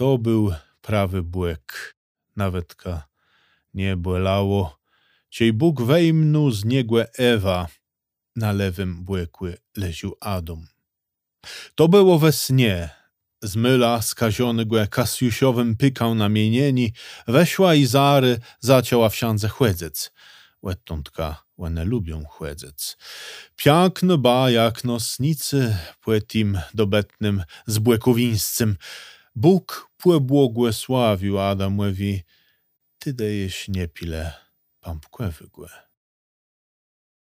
To był prawy błek, nawetka nie błelało, ciej Bóg wejmnu z niegłe Ewa, na lewym błekły leził Adam. To było we śnie, zmyla skaziony Kasiusiowym pykał na mienieni, weszła i Zary zacięła w siandze chłedzec. Łettątka łene lubią chłedzec. Piękno ba jak nosnicy, płetim dobetnym z błekowińscym. Bóg płebłogłesławił Adamowi, ty dejesz nie pile pampkłe wygłe.